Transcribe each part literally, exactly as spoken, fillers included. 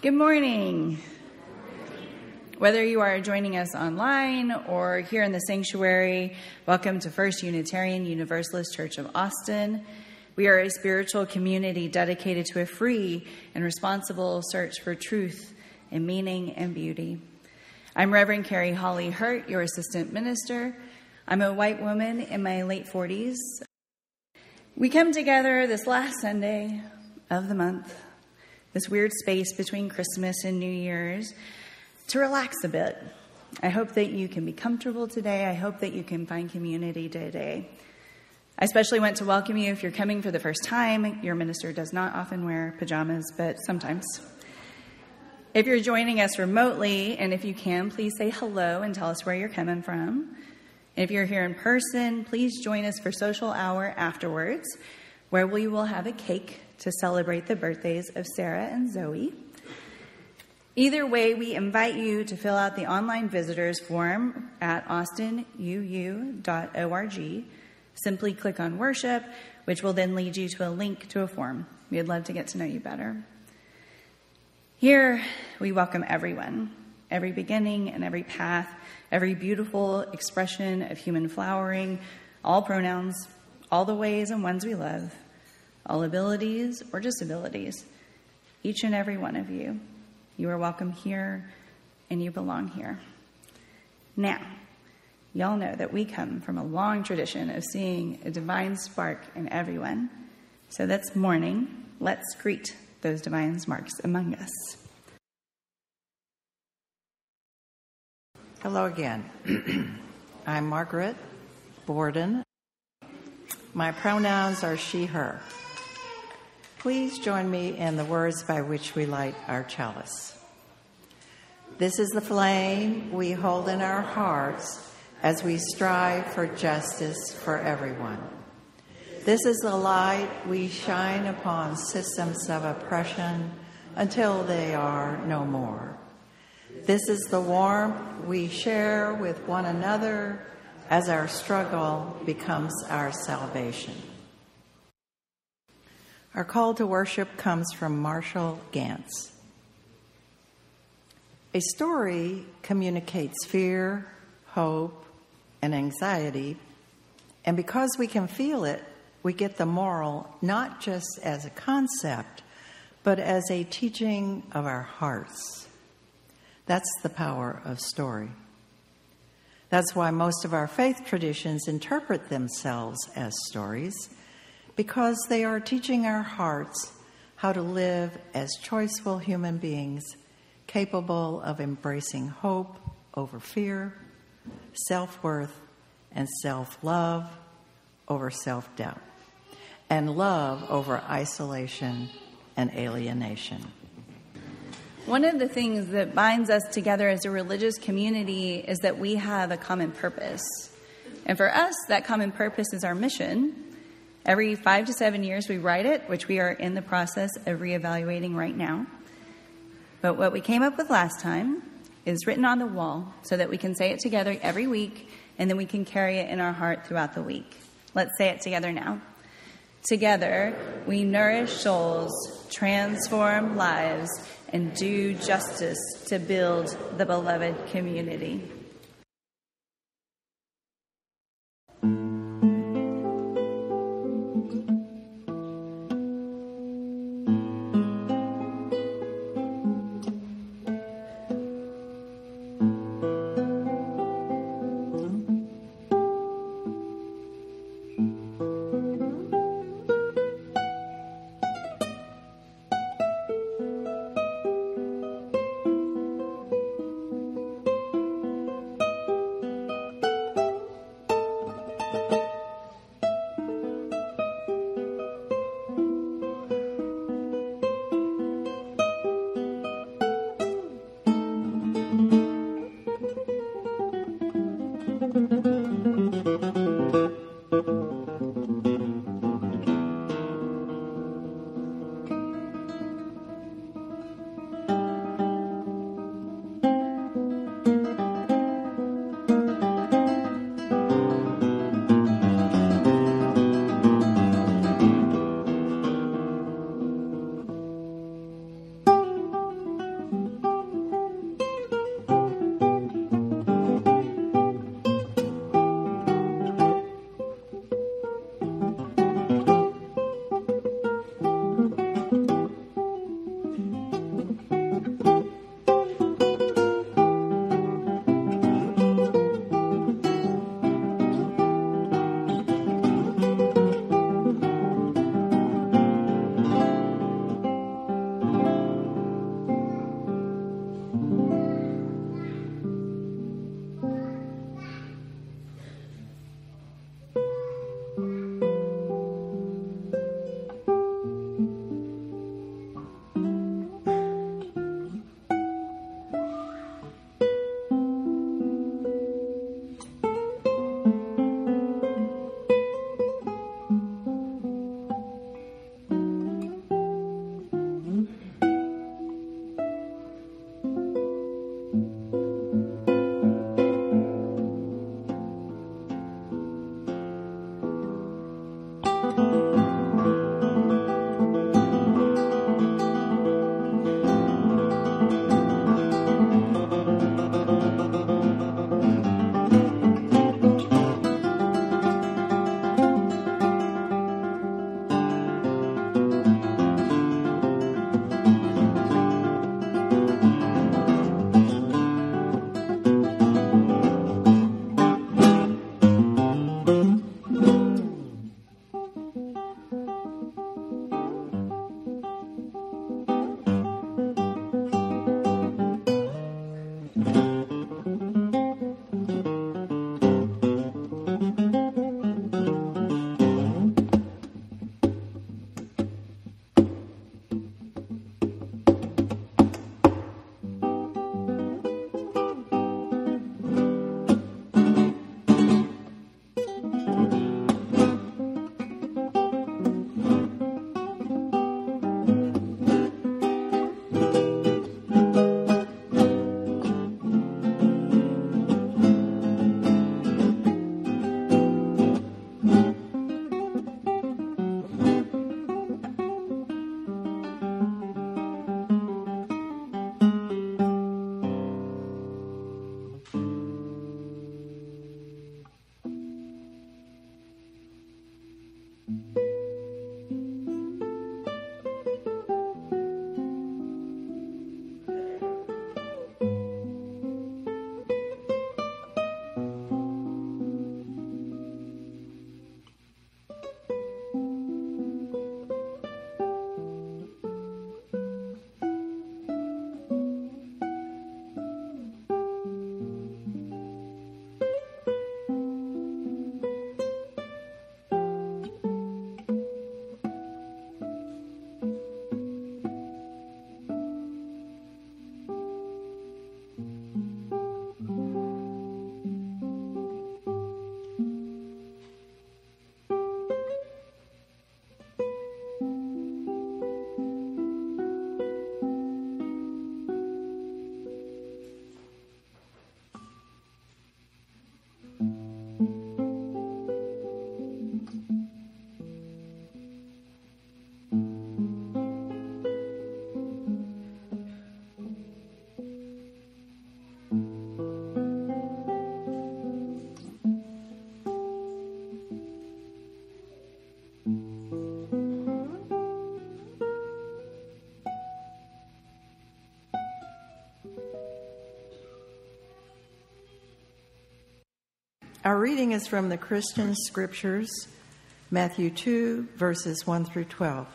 Good morning. Whether you are joining us online or here in the sanctuary, welcome to First Unitarian Universalist Church of Austin. We are a spiritual community dedicated to a free and responsible search for truth and meaning and beauty. I'm Reverend Carrie Holly Hurt, your assistant minister. I'm a white woman in my late forties. We come together this last Sunday of the month, this weird space between Christmas and New Year's, to relax a bit. I hope that you can be comfortable today. I hope that you can find community today. I especially want to welcome you if you're coming for the first time. Your minister does not often wear pajamas, but sometimes. If you're joining us remotely, and if you can, please say hello and tell us where you're coming from. And if you're here in person, please join us for social hour afterwards, where we will have a cake to celebrate the birthdays of Sarah and Zoe. Either way, we invite you to fill out the online visitors form at austin u u dot org. Simply click on worship, which will then lead you to a link to a form. We'd love to get to know you better. Here, we welcome everyone, every beginning and every path, every beautiful expression of human flowering, all pronouns, all the ways and ones we love, all abilities or disabilities, each and every one of you. You are welcome here, and you belong here. Now, y'all know that we come from a long tradition of seeing a divine spark in everyone. So this morning, let's greet those divine sparks among us. Hello again. I'm Margaret Borden. My pronouns are she, her. Please join me in the words by which we light our chalice. This is the flame we hold in our hearts as we strive for justice for everyone. This is the light we shine upon systems of oppression until they are no more. This is the warmth we share with one another as our struggle becomes our salvation. Our call to worship comes from Marshall Gantz. A story communicates fear, hope, and anxiety, and because we can feel it, we get the moral not just as a concept, but as a teaching of our hearts. That's the power of story. That's why most of our faith traditions interpret themselves as stories, because they are teaching our hearts how to live as choiceful human beings, capable of embracing hope over fear, self-worth and self-love over self-doubt, and love over isolation and alienation. One of the things that binds us together as a religious community is that we have a common purpose. And for us, that common purpose is our mission. Every five to seven years we write it, which we are in the process of reevaluating right now. But what we came up with last time is written on the wall so that we can say it together every week, and then we can carry it in our heart throughout the week. Let's say it together now. Together, we nourish souls, transform lives, and do justice to build the beloved community. Our reading is from the Christian Scriptures, Matthew two, verses one through twelve.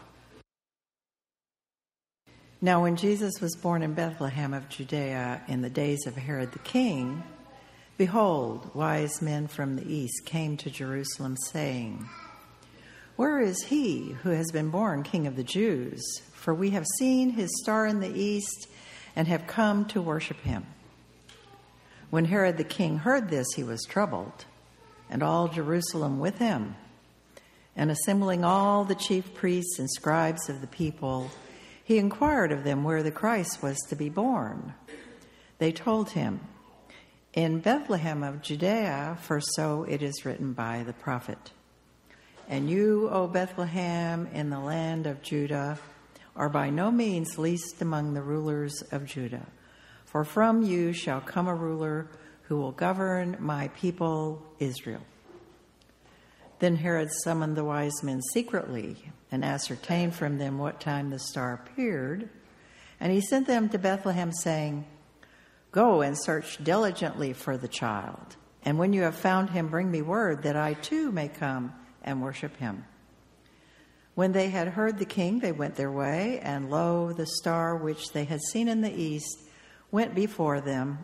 Now when Jesus was born in Bethlehem of Judea in the days of Herod the king, behold, wise men from the east came to Jerusalem, saying, Where is he who has been born King of the Jews? For we have seen his star in the east and have come to worship him. When Herod the king heard this, he was troubled, and all Jerusalem with him. And assembling all the chief priests and scribes of the people, he inquired of them where the Christ was to be born. They told him, In Bethlehem of Judea, for so it is written by the prophet. And you, O Bethlehem, in the land of Judah, are by no means least among the rulers of Judah. For from you shall come a ruler who will govern my people Israel. Then Herod summoned the wise men secretly and ascertained from them what time the star appeared. And he sent them to Bethlehem, saying, Go and search diligently for the child. And when you have found him, bring me word that I too may come and worship him. When they had heard the king, they went their way, and lo, the star which they had seen in the east went before them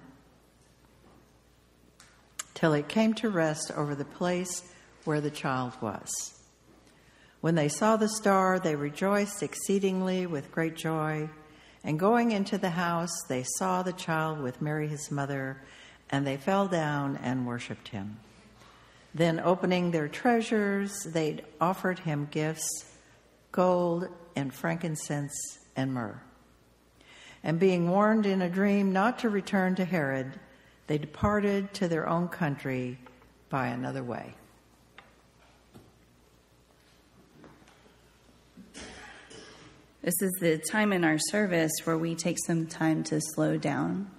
till it came to rest over the place where the child was. When they saw the star, they rejoiced exceedingly with great joy. And going into the house, they saw the child with Mary his mother, and they fell down and worshipped him. Then opening their treasures, they offered him gifts, gold and frankincense and myrrh. And being warned in a dream not to return to Herod, they departed to their own country by another way. This is the time in our service where we take some time to slow down,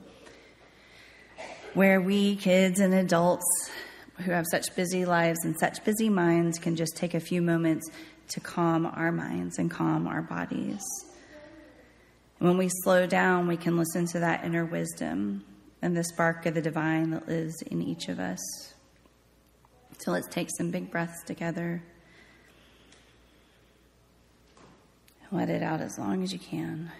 where we, kids and adults who have such busy lives and such busy minds, can just take a few moments to calm our minds and calm our bodies. When we slow down, we can listen to that inner wisdom and the spark of the divine that lives in each of us. So let's take some big breaths together. Let it out as long as you can.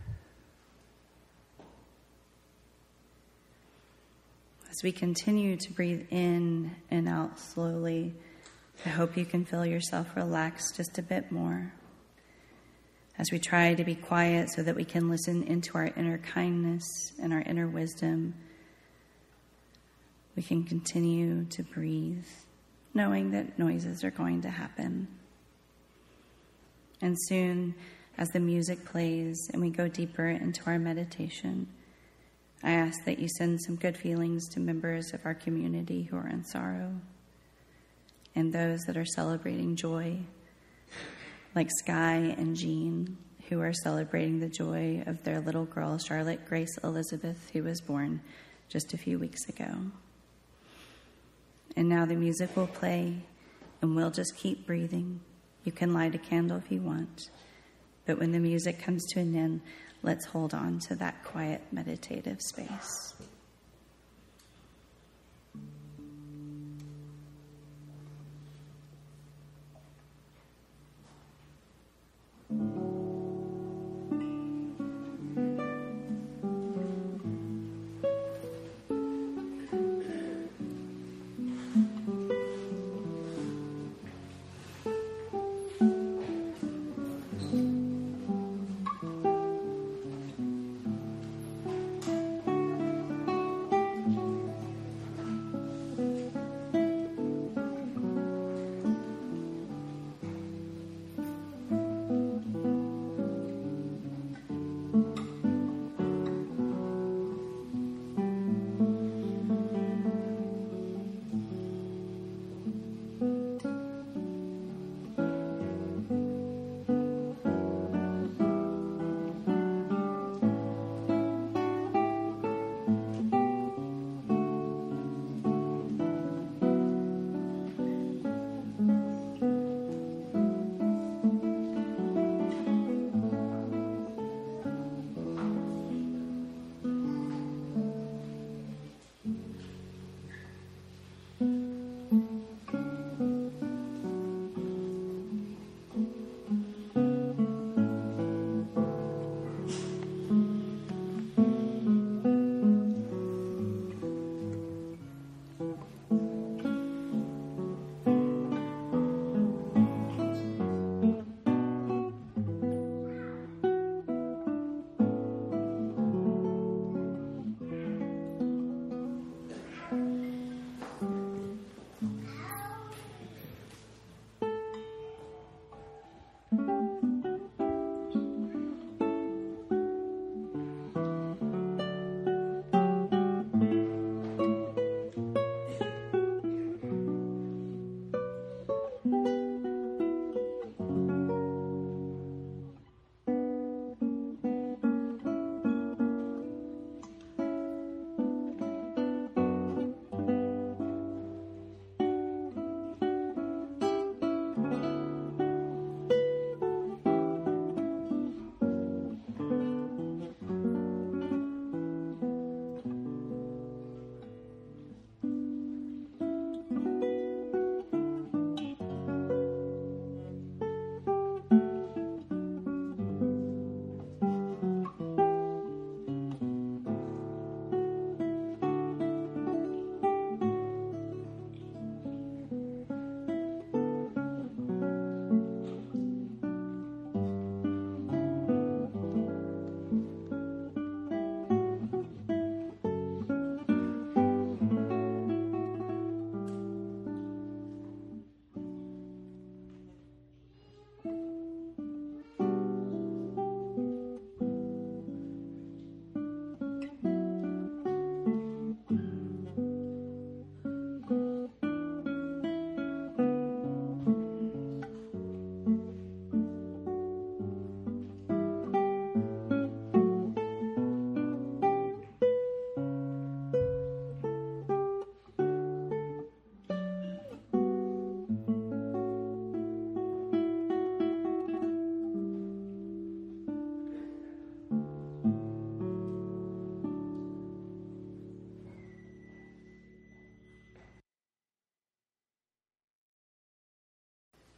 As we continue to breathe in and out slowly, I hope you can feel yourself relax just a bit more as we try to be quiet so that we can listen into our inner kindness and our inner wisdom. We can continue to breathe, knowing that noises are going to happen. And soon, as the music plays and we go deeper into our meditation, I ask that you send some good feelings to members of our community who are in sorrow and those that are celebrating joy, like Sky and Jean, who are celebrating the joy of their little girl, Charlotte Grace Elizabeth, who was born just a few weeks ago. And now the music will play, and we'll just keep breathing. You can light a candle if you want, but when the music comes to an end, let's hold on to that quiet, meditative space.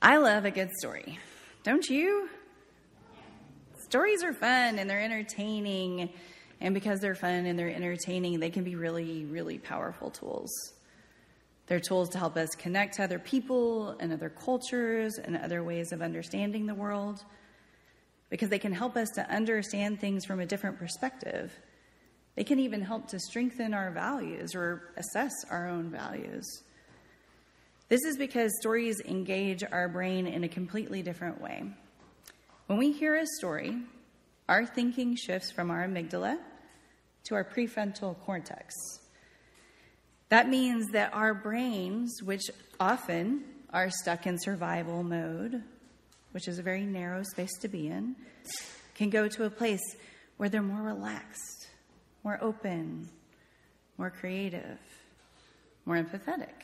I love a good story. Don't you? Stories are fun and they're entertaining. And because they're fun and they're entertaining, they can be really, really powerful tools. They're tools to help us connect to other people and other cultures and other ways of understanding the world, because they can help us to understand things from a different perspective. They can even help to strengthen our values or assess our own values. This is because stories engage our brain in a completely different way. When we hear a story, our thinking shifts from our amygdala to our prefrontal cortex. That means that our brains, which often are stuck in survival mode, which is a very narrow space to be in, can go to a place where they're more relaxed, more open, more creative, more empathetic.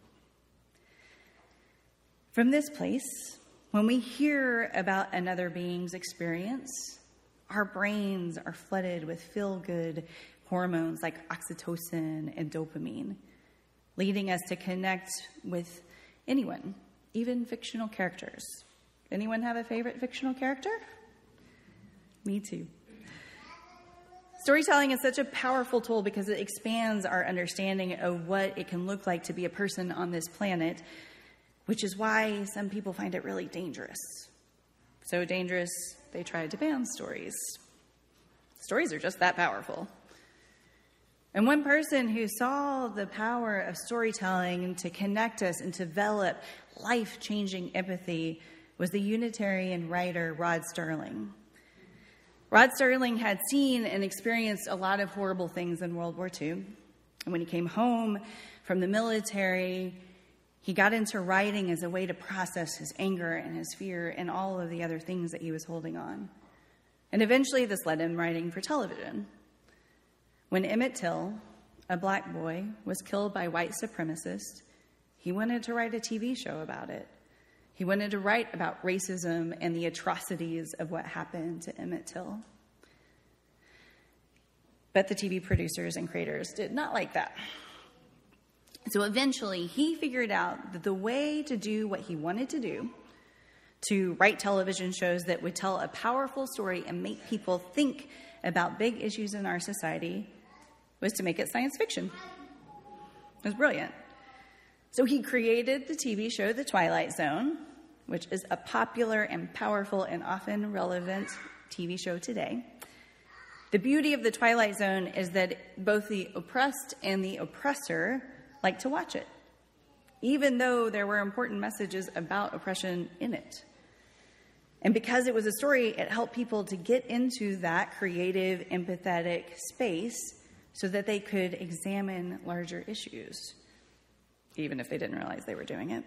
From this place, when we hear about another being's experience, our brains are flooded with feel-good hormones like oxytocin and dopamine, leading us to connect with anyone, even fictional characters. Anyone have a favorite fictional character? Me too. Storytelling is such a powerful tool because it expands our understanding of what it can look like to be a person on this planet, which is why some people find it really dangerous. So dangerous, they tried to ban stories. Stories are just that powerful. And one person who saw the power of storytelling to connect us and develop life-changing empathy was the Unitarian writer Rod Serling. Rod Serling had seen and experienced a lot of horrible things in World War Two. And when he came home from the military, he got into writing as a way to process his anger and his fear and all of the other things that he was holding on. And eventually this led him writing for television. When Emmett Till, a black boy, was killed by white supremacists, he wanted to write a T V show about it. He wanted to write about racism and the atrocities of what happened to Emmett Till. But the T V producers and creators did not like that. So eventually, he figured out that the way to do what he wanted to do, to write television shows that would tell a powerful story and make people think about big issues in our society, was to make it science fiction. It was brilliant. So he created the T V show The Twilight Zone, which is a popular and powerful and often relevant T V show today. The beauty of The Twilight Zone is that both the oppressed and the oppressor like to watch it, even though there were important messages about oppression in it. And because it was a story, it helped people to get into that creative, empathetic space so that they could examine larger issues, even if they didn't realize they were doing it.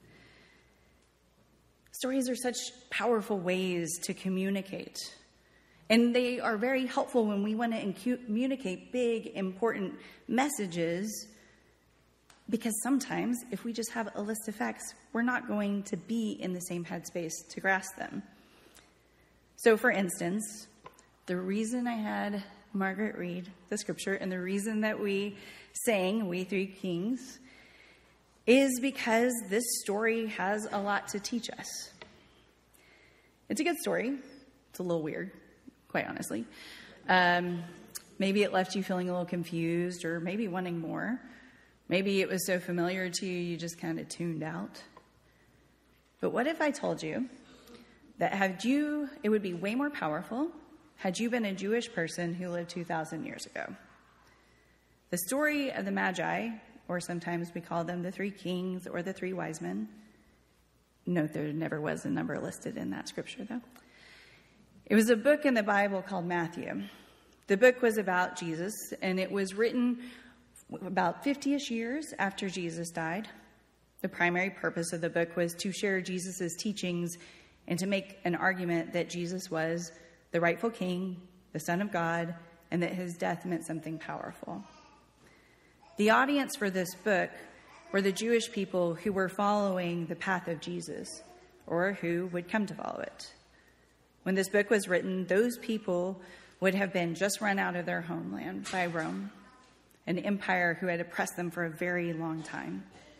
Stories are such powerful ways to communicate. And they are very helpful when we want to communicate big, important messages, because sometimes if we just have a list of facts, we're not going to be in the same headspace to grasp them. So for instance, the reason I had Margaret read the scripture and the reason that we sang We Three Kings is because this story has a lot to teach us. It's a good story. It's a little weird, quite honestly. Um, maybe it left you feeling a little confused or maybe wanting more. Maybe it was so familiar to you, you just kind of tuned out. But what if I told you that had you, it would be way more powerful had you been a Jewish person who lived two thousand years ago? The story of the Magi, or sometimes we call them the three kings or the three wise men. Note there never was a number listed in that scripture, though. It was a book in the Bible called Matthew. The book was about Jesus, and it was written about fifty-ish years after Jesus died. The primary purpose of the book was to share Jesus' teachings and to make an argument that Jesus was the rightful king, the Son of God, and that his death meant something powerful. The audience for this book were the Jewish people who were following the path of Jesus, or who would come to follow it. When this book was written, those people would have been just run out of their homeland by Rome, an empire who had oppressed them for a very long time.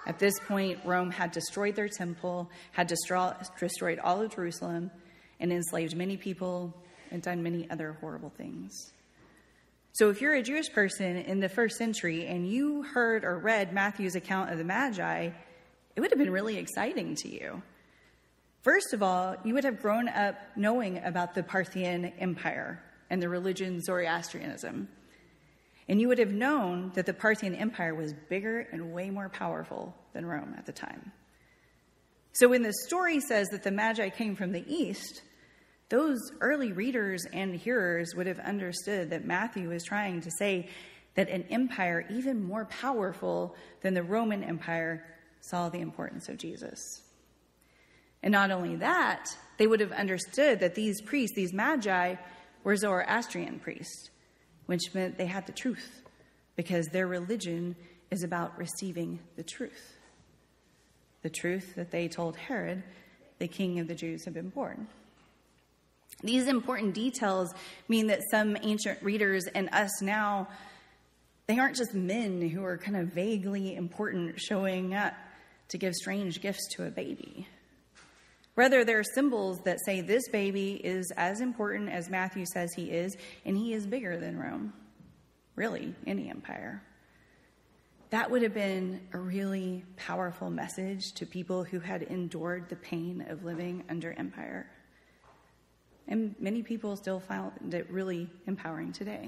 At this point, Rome had destroyed their temple, had destroy, destroyed all of Jerusalem, and enslaved many people and done many other horrible things. So if you're a Jewish person in the first century and you heard or read Matthew's account of the Magi, it would have been really exciting to you. First of all, you would have grown up knowing about the Parthian Empire and the religion Zoroastrianism. And you would have known that the Parthian Empire was bigger and way more powerful than Rome at the time. So when the story says that the Magi came from the east, those early readers and hearers would have understood that Matthew was trying to say that an empire even more powerful than the Roman Empire saw the importance of Jesus. And not only that, they would have understood that these priests, these Magi, were Zoroastrian priests, which meant they had the truth, because their religion is about receiving the truth. The truth that they told Herod, the king of the Jews, had been born. These important details mean that some ancient readers and us now, they aren't just men who are kind of vaguely important showing up to give strange gifts to a baby. Rather, they're symbols that say this baby is as important as Matthew says he is, and he is bigger than Rome. Really, any empire. That would have been a really powerful message to people who had endured the pain of living under empire. And many people still find it really empowering today.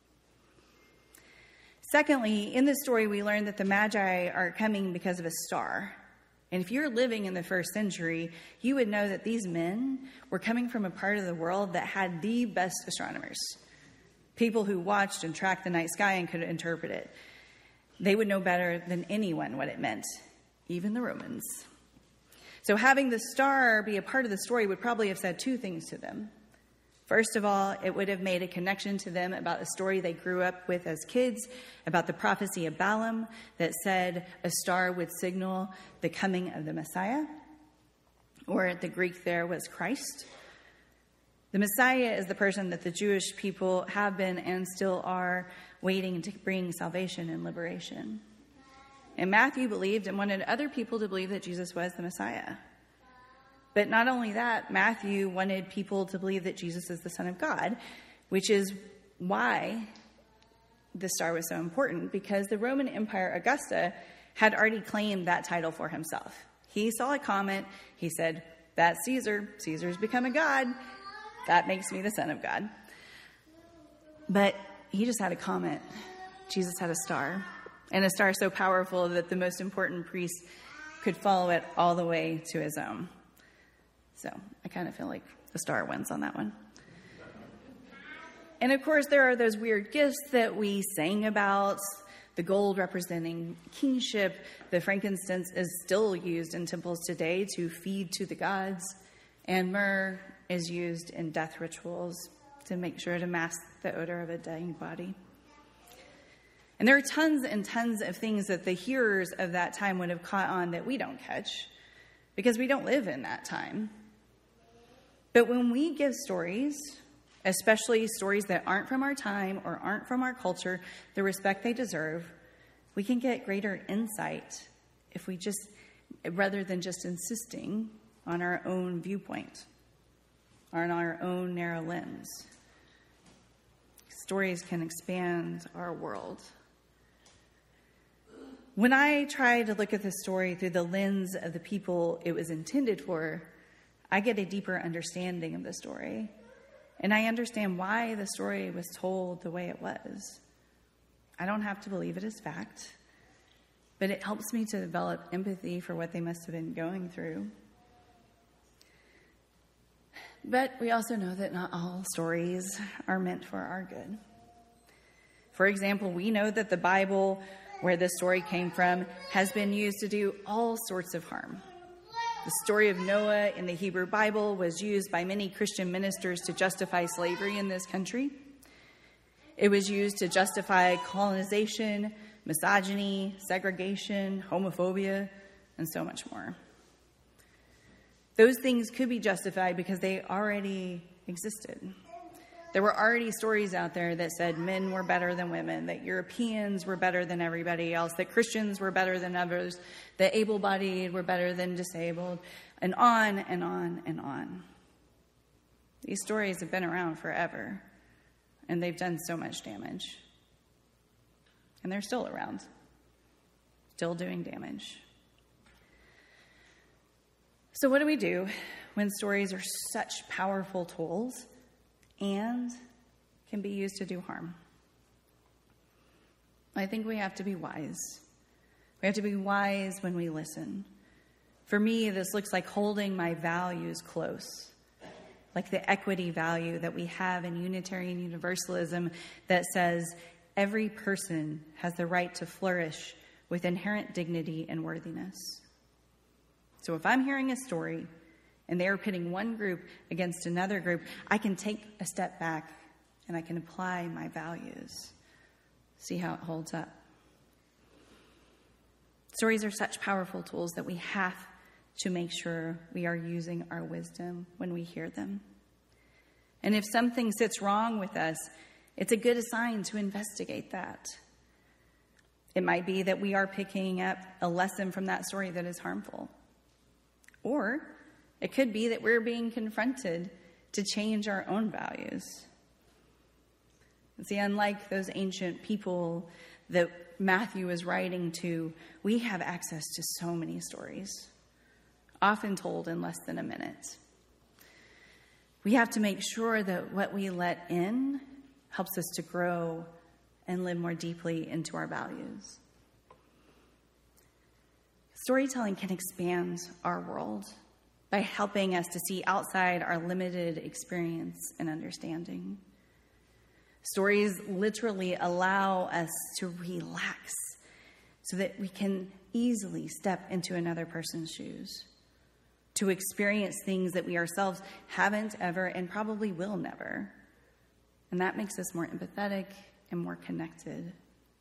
Secondly, in this story, we learn that the Magi are coming because of a star. And if you're living in the first century, you would know that these men were coming from a part of the world that had the best astronomers, people who watched and tracked the night sky and could interpret it. They would know better than anyone what it meant, even the Romans. So having the star be a part of the story would probably have said two things to them. First of all, it would have made a connection to them about a story they grew up with as kids, about the prophecy of Balaam that said a star would signal the coming of the Messiah, or the Greek there was Christ. The Messiah is the person that the Jewish people have been and still are waiting to bring salvation and liberation. And Matthew believed and wanted other people to believe that Jesus was the Messiah. But not only that, Matthew wanted people to believe that Jesus is the Son of God, which is why the star was so important, because the Roman Empire, Augusta, had already claimed that title for himself. He saw a comet. He said, that's Caesar. Caesar's become a god. That makes me the Son of God. But he just had a comet. Jesus had a star, and a star so powerful that the most important priest could follow it all the way to his own. So I kind of feel like the star wins on that one. And of course, there are those weird gifts that we sang about, the gold representing kingship. The frankincense is still used in temples today to feed to the gods, and myrrh is used in death rituals to make sure to mask the odor of a dying body. And there are tons and tons of things that the hearers of that time would have caught on that we don't catch, because we don't live in that time. But when we give stories, especially stories that aren't from our time or aren't from our culture, the respect they deserve, we can get greater insight if we just, rather than just insisting on our own viewpoint, on our own narrow lens. Stories can expand our world. When I try to look at the story through the lens of the people it was intended for, I get a deeper understanding of the story. And I understand why the story was told the way it was. I don't have to believe it as fact, but it helps me to develop empathy for what they must have been going through. But we also know that not all stories are meant for our good. For example, we know that the Bible, where this story came from, has been used to do all sorts of harm. The story of Noah in the Hebrew Bible was used by many Christian ministers to justify slavery in this country. It was used to justify colonization, misogyny, segregation, homophobia, and so much more. Those things could be justified because they already existed. There were already stories out there that said men were better than women, that Europeans were better than everybody else, that Christians were better than others, that able-bodied were better than disabled, and on and on and on. These stories have been around forever, and they've done so much damage. And they're still around, still doing damage. So what do we do when stories are such powerful tools and can be used to do harm? I think we have to be wise. We have to be wise when we listen. For me, this looks like holding my values close, like the equity value that we have in Unitarian Universalism that says every person has the right to flourish with inherent dignity and worthiness. So if I'm hearing a story and they are pitting one group against another group, I can take a step back and I can apply my values. See how it holds up. Stories are such powerful tools that we have to make sure we are using our wisdom when we hear them. And if something sits wrong with us, it's a good sign to investigate that. It might be that we are picking up a lesson from that story that is harmful. Or it could be that we're being confronted to change our own values. See, unlike those ancient people that Matthew is writing to, we have access to so many stories, often told in less than a minute. We have to make sure that what we let in helps us to grow and live more deeply into our values. Storytelling can expand our world by helping us to see outside our limited experience and understanding. Stories literally allow us to relax so that we can easily step into another person's shoes, to experience things that we ourselves haven't ever and probably will never. And that makes us more empathetic and more connected.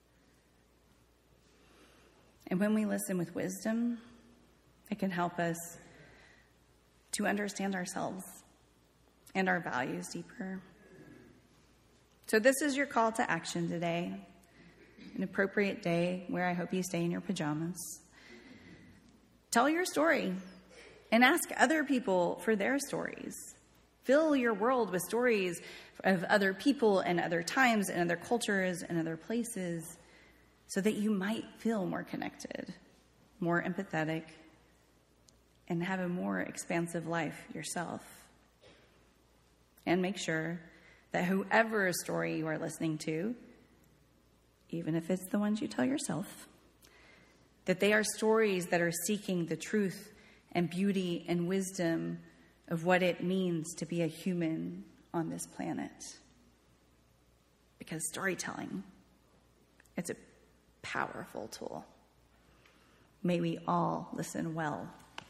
And when we listen with wisdom, it can help us to understand ourselves and our values deeper. So this is your call to action today, an appropriate day where I hope you stay in your pajamas. Tell your story and ask other people for their stories. Fill your world with stories of other people and other times and other cultures and other places so that you might feel more connected, more empathetic, and have a more expansive life yourself. And make sure that whoever story you are listening to, even if it's the ones you tell yourself, that they are stories that are seeking the truth and beauty and wisdom of what it means to be a human on this planet. Because storytelling, it's a powerful tool. May we all listen well.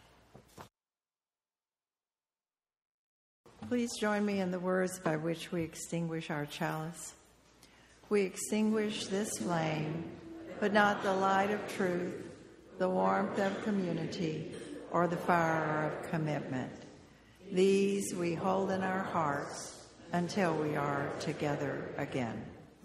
Please join me in the words by which we extinguish our chalice. We extinguish this flame, but not the light of truth, the warmth of community, or the fire of commitment. These we hold in our hearts until we are together again.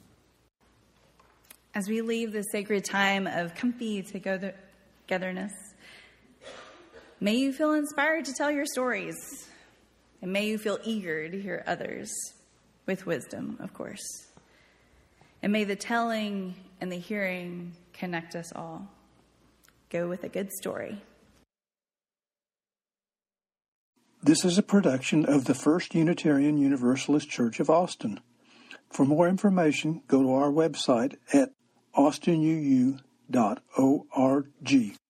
As we leave this sacred time of comfy togetherness, may you feel inspired to tell your stories. And may you feel eager to hear others, with wisdom, of course. And may the telling and the hearing connect us all. Go with a good story. This is a production of the First Unitarian Universalist Church of Austin. For more information, go to our website at austin u u dot org.